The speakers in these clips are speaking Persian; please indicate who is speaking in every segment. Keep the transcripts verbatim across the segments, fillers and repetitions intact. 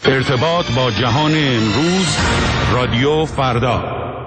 Speaker 1: ارتباط با جهان امروز، رادیو فردا.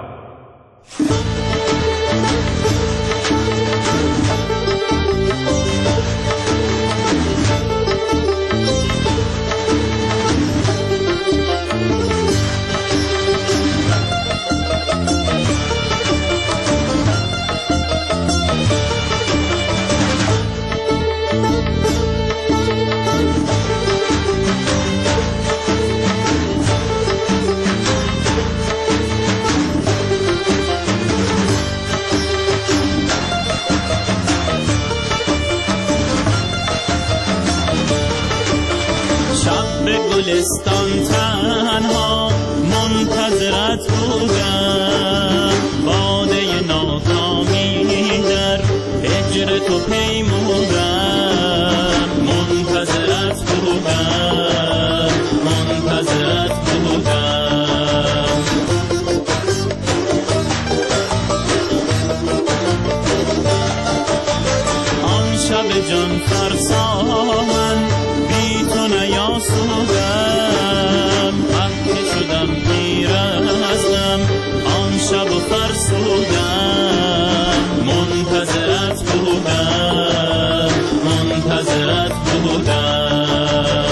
Speaker 2: گلستان تنها منتظرت بودم، باده ناکامی در هجر تو پیمودم، منتظرت بودم، منتظرت بودم. آن شب جان فرسا من بی تو نیاسودم، خفته شدم پیر از غم، آن شب و فرسودم، منتظرت بودم، منتظرت بودم.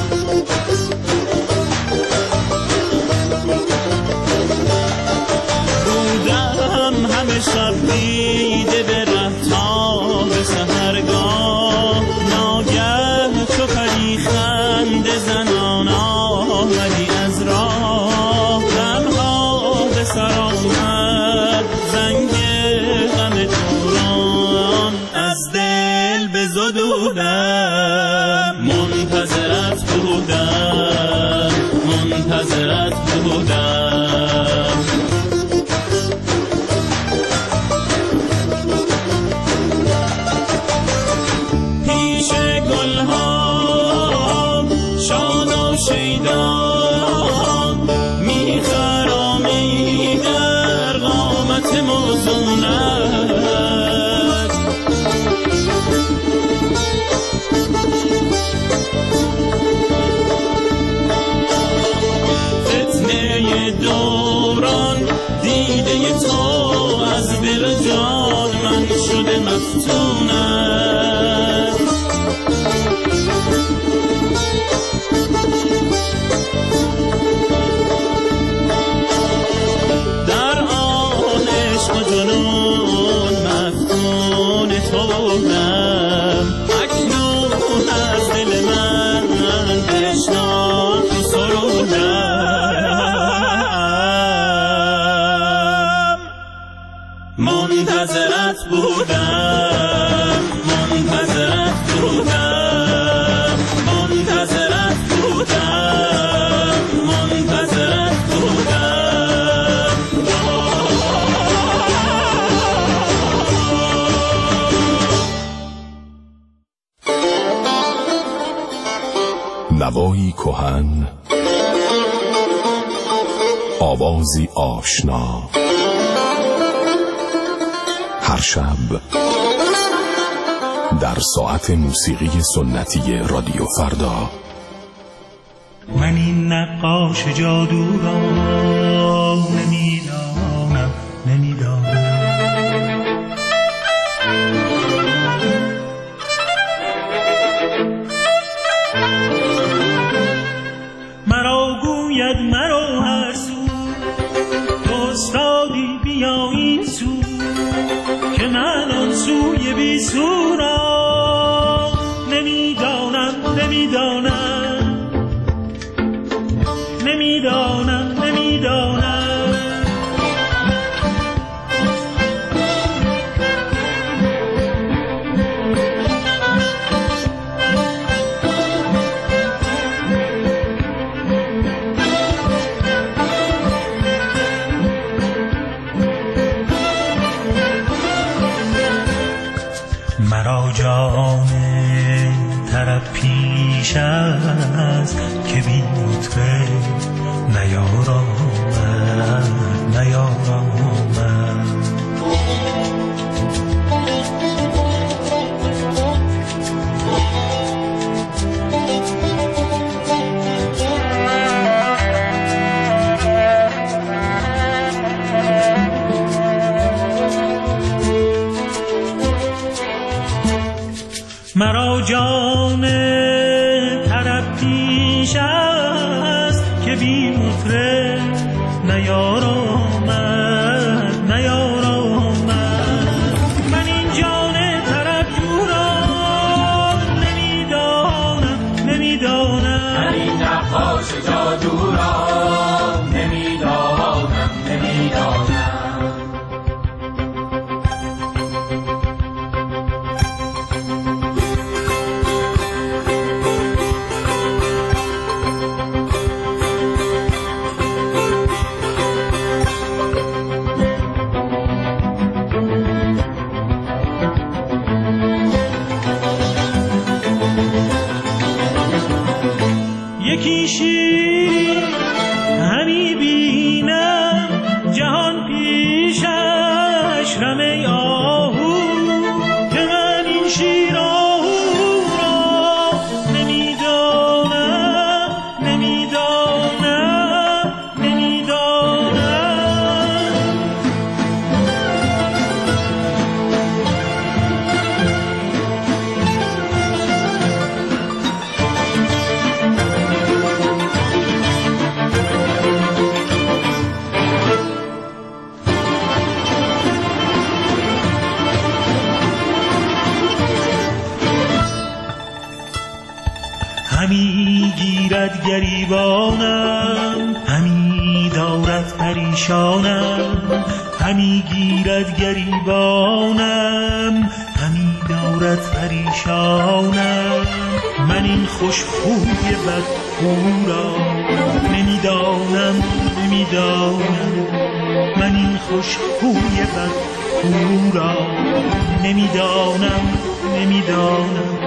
Speaker 2: بودم همه شب دیده به ره تا به سحرگاه، ناگه چو پری خنده زنان آمدی از راه، غمها به سر آمد زنگ غم دوران، از دل بزدودم، منتظرت بودم، منتظرت بودم. پیش گلها شاد و شیدا میخرامی در قامت موزونت، فتنه دوران دیده تو از دل جان من شده مفتونت. در آن عشق و جنون مفتون تو بودم، اکنون از دل من بشنو تو سرودم، منتظرت بودم، منتظرت بودم، منتظرت بودم، منتظرت بودم.
Speaker 3: نوایی کهن، آوازی آشنا، هر شب در ساعت موسیقی سنتی رادیو فردا.
Speaker 4: من این نقاش جادو را نمیدانم، نمیدانم. مرا گوید مرا هر سو، تو استادی بیا این سو، که من آن سوی بی سو را نمیدانم، نمیدانم، نمیدانم، نمیدانم. مرا جان طرب پیش است که بی نطقه نیارامد، نیارامد. مرا جان طرب پیش است که بی مطرب نیار آمد نیار آمد. من این جان طرب جورا نمیدانم نمیدانم،
Speaker 5: من این نقاش جادو را نمیدانم نمیدانم.
Speaker 4: یکی شیری همی بینم جهان پیشش رمه آهو، که من این شیر آهو را نمیدانم نمیدانم نمیدانم. همی گیرد گریبانم همی دارد پریشانم، همی گیرد گریبانم همی دارد پریشانم. من این خوش خوی بدخو را نمیدانم نمیدانم، من این خوش خوی بدخو را نمیدانم نمیدانم.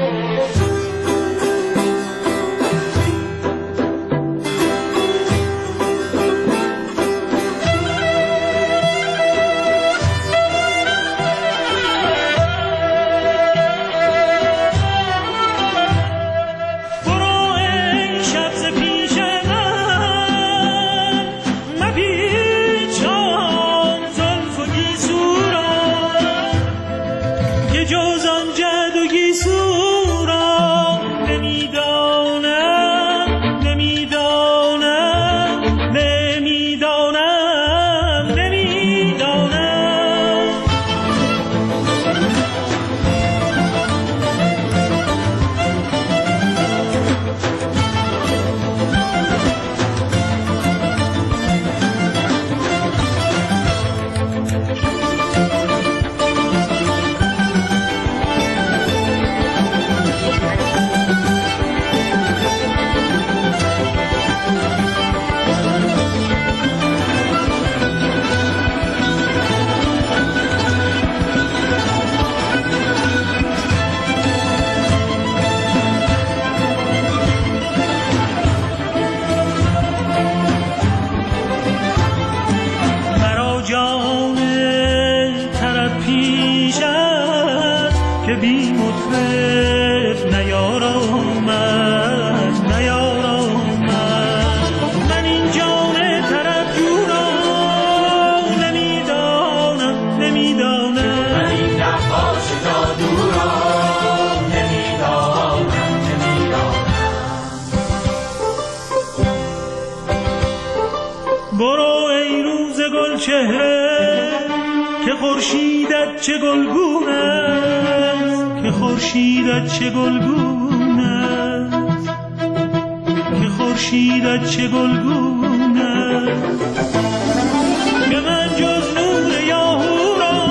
Speaker 4: برو ای روز گل چهره که خورشیدت چه گلگون است، که خورشیدت چه گلگون است، که خورشیدت چه گلگون است. که من جز نور یاهو را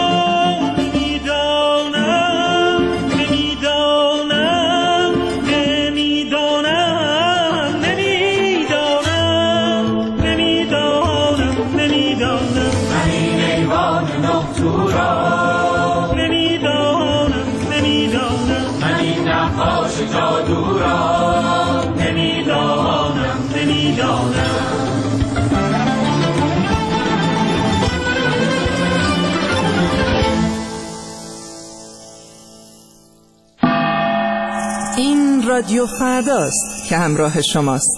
Speaker 4: نمیدانم نمیدانم نمیدانم نمیدانم نمیدانم نمیدانم.
Speaker 5: من این ایوان نقطو را
Speaker 4: نمیدانم نمیدانم.
Speaker 5: من این نقاش جادو را
Speaker 4: نمیدانم نمیدانم.
Speaker 6: این رادیو فرداست که همراه شماست.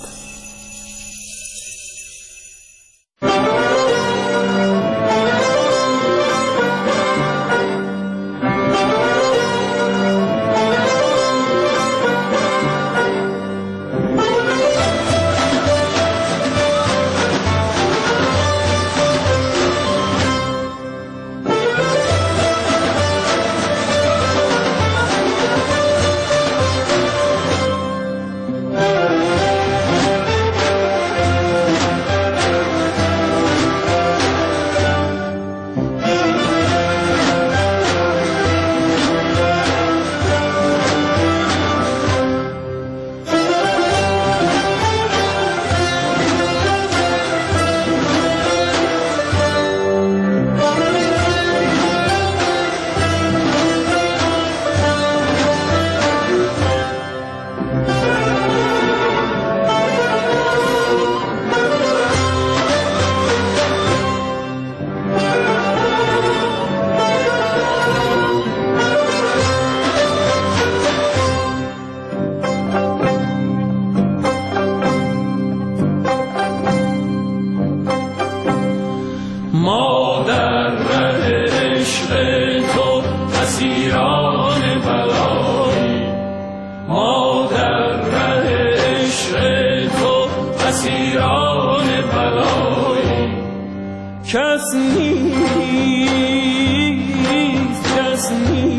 Speaker 4: کس نیست، کس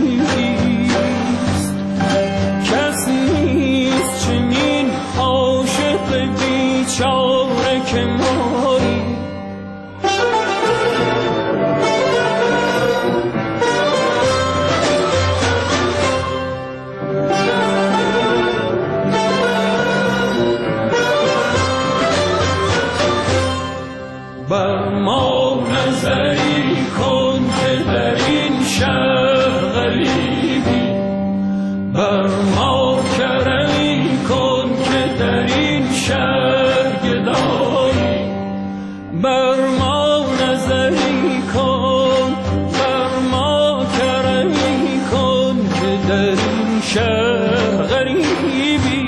Speaker 4: نیست، کس نیست چنین عاشق بیچاره که مایی. بر ما نظری کن که در این شهر غریبی، بر ما کرمی کن که در این شهر گدایی، بر ما نظری کن، بر ما کرمی کن که در این شهر غریبی.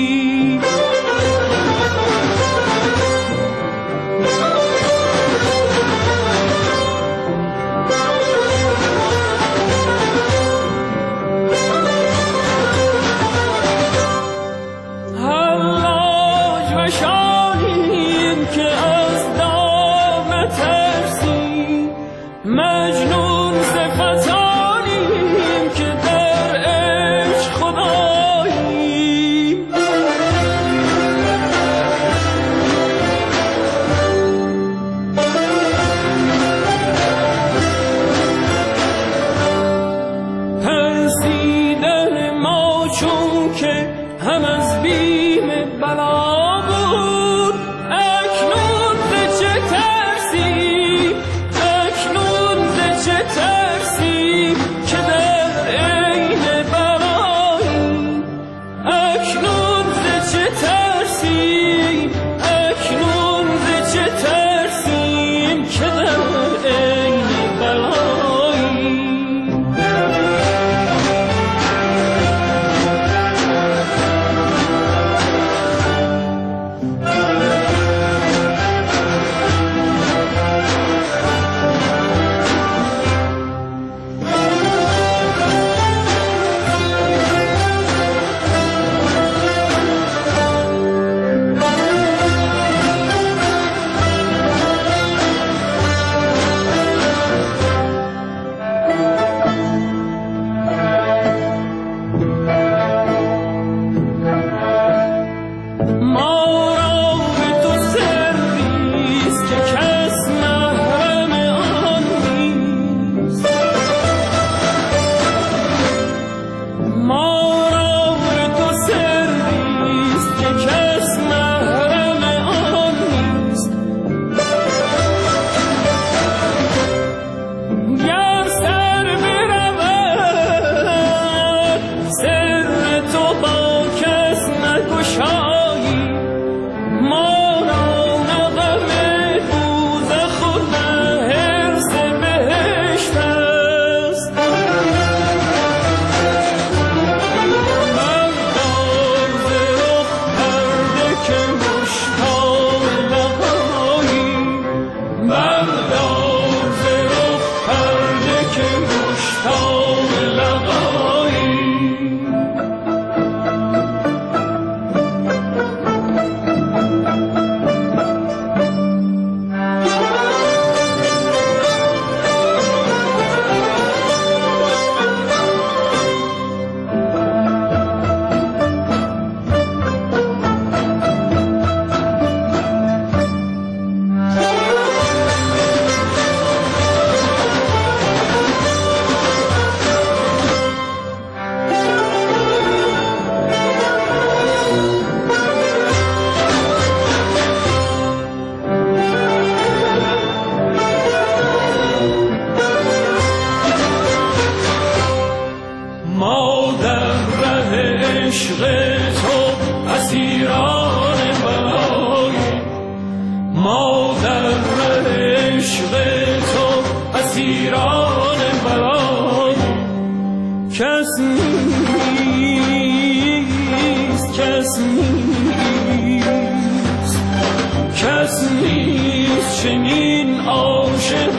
Speaker 4: چنین عاشق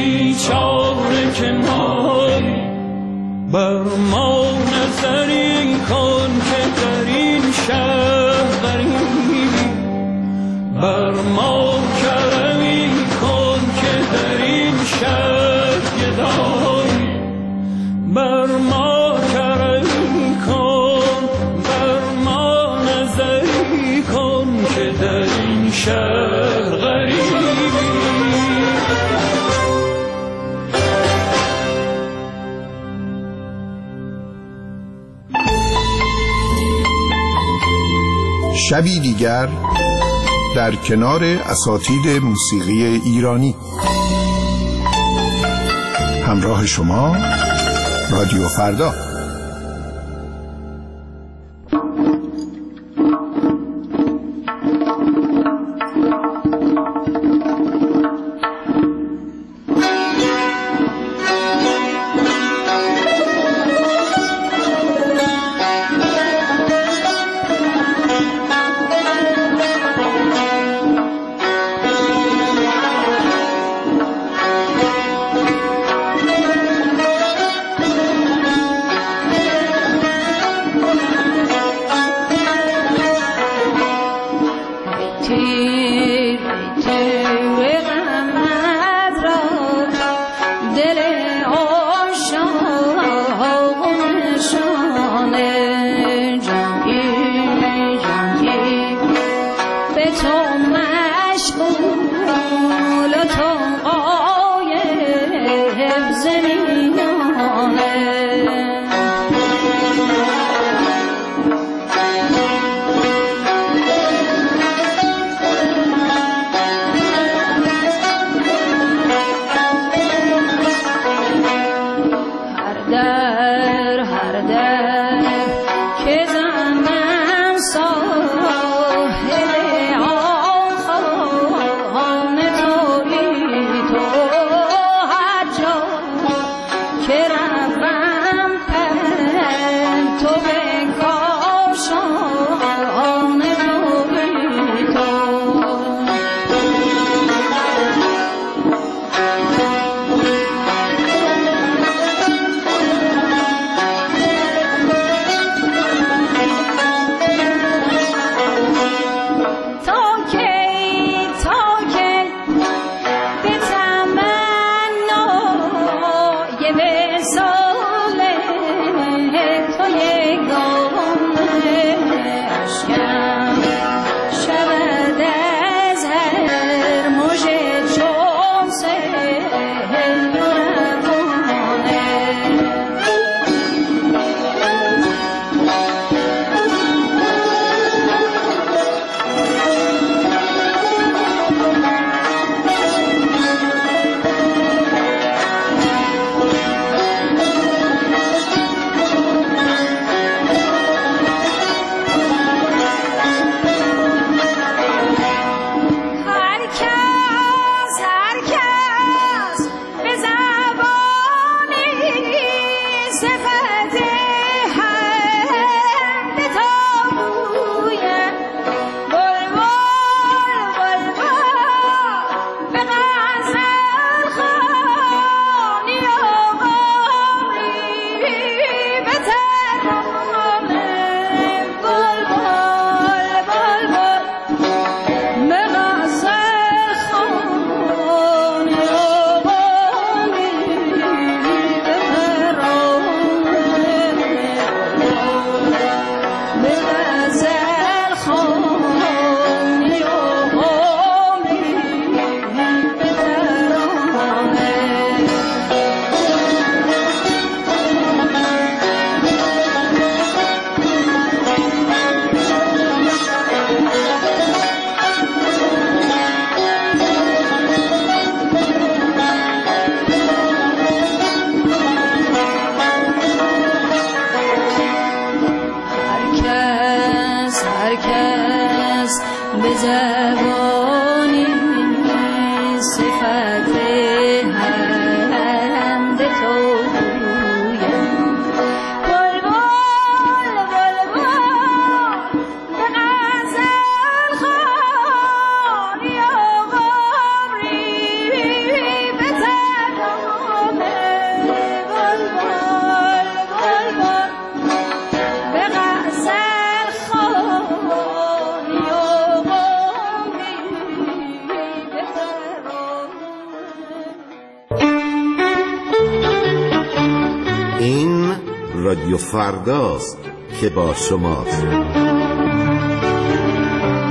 Speaker 4: بیچاره که مایی، بر ما نظری کن که در این شهر غریبی، بر ما کرمی کن که کن که در این شهر غریبی.
Speaker 7: شبی دیگر در کنار اساتید موسیقی ایرانی. همراه شما رادیو فردا.
Speaker 8: رادیو فرداست که با شماست.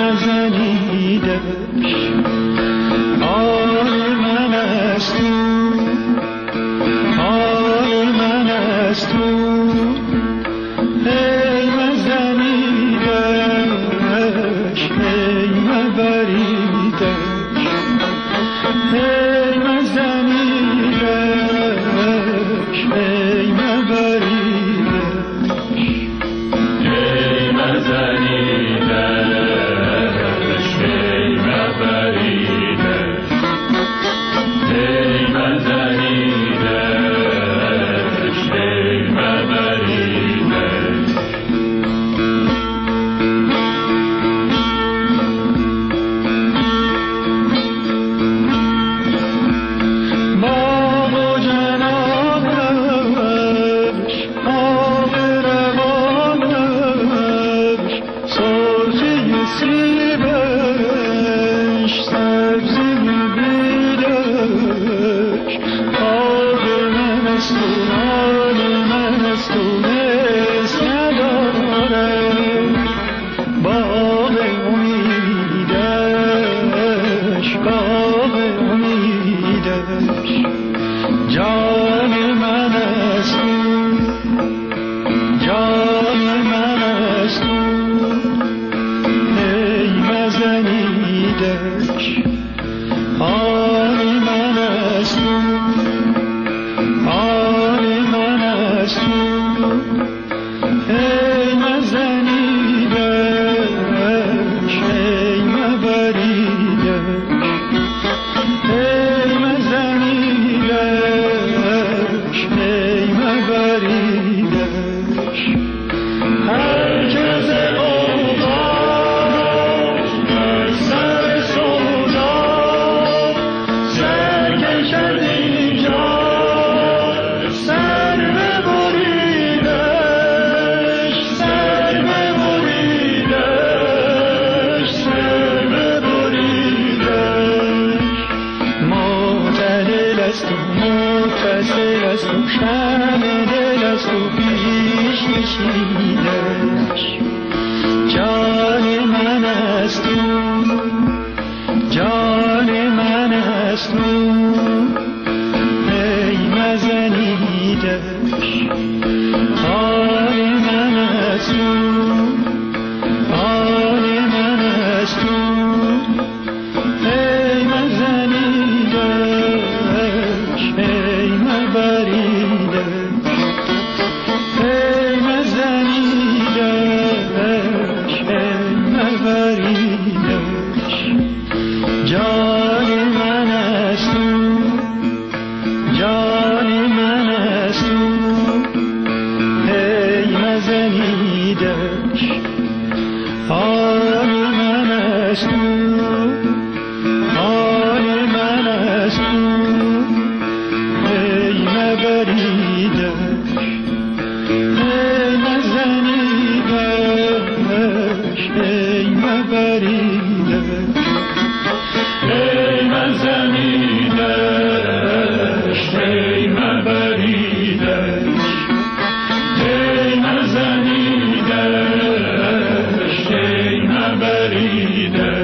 Speaker 4: نبریده